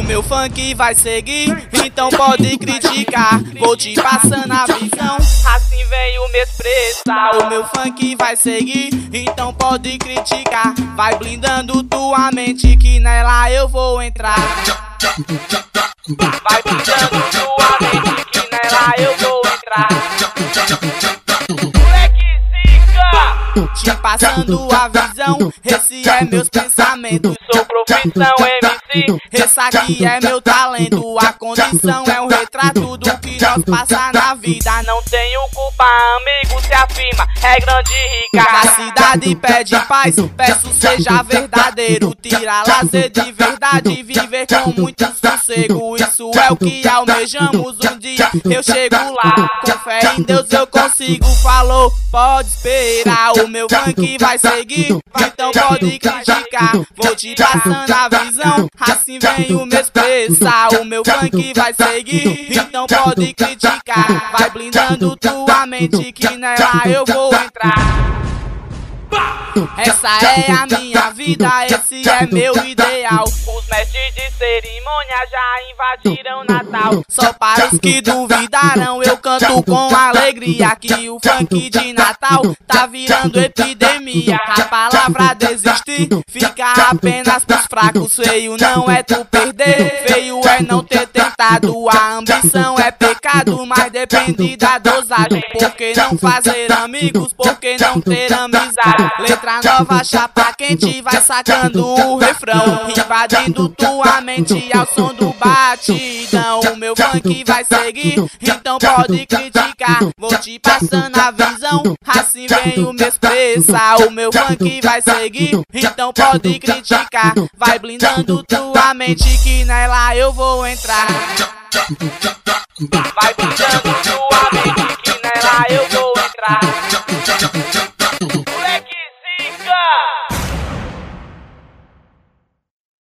O meu funk vai seguir, então pode criticar. Vou te passando a visão, assim venho me expressar. O meu funk vai seguir, então pode criticar. Vai blindando tua mente que nela eu vou entrar. Vai blindando tua mente que nela eu vou entrar. Te passando a visão, esse é meus pensamentos. Sou profissão MC, esse aqui é meu talento. A condição é um retrato do que nós passa na vida. Não tenho culpa, amigo, se afirma, é grande e rica. A cidade pede paz, peço seja verdadeiro. Tira lazer de verdade, viver com muito sossego. Isso é o que almejamos, um dia eu chego lá. Com fé em Deus eu consigo, falou, pode esperar. O meu funk vai seguir, então pode criticar. Vou te passando a visão, assim venho me expressar. O meu funk vai seguir, então pode criticar. Vai blindando tua mente que nela eu vou entrar. Essa é a minha vida, esse é meu ideal. Os mestres de cerimônia já invadiram Natal. Só para os que duvidaram, eu canto com alegria que o funk de Natal tá virando epidemia. A palavra desistir fica apenas pros fracos. Feio não é tu perder, feio é não ter tentado. A ambição é pecado, mas depende da dosagem. Por que não fazer amigos, por que não ter amizade? Letra nova, chapa quente, vai sacando o refrão, invadindo tua mente ao som do batidão. O meu funk vai seguir, então pode criticar. Vou te passando a visão, assim venho me expressar. O meu funk vai seguir, então pode criticar. Vai blindando tua mente que nela eu vou entrar. Vai blindando tua